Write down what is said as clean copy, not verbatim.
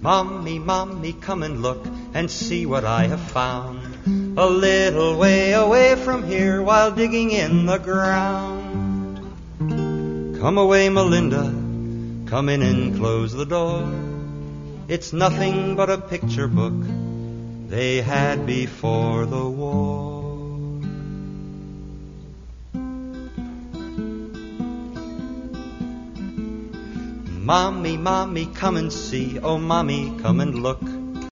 Mommy, Mommy, come and look and see what I have found. A little way away from here while digging in the ground. Come away, Melinda, come in and close the door. It's nothing but a picture book they had before the war. Mommy, Mommy, come and see. Oh, Mommy, come and look.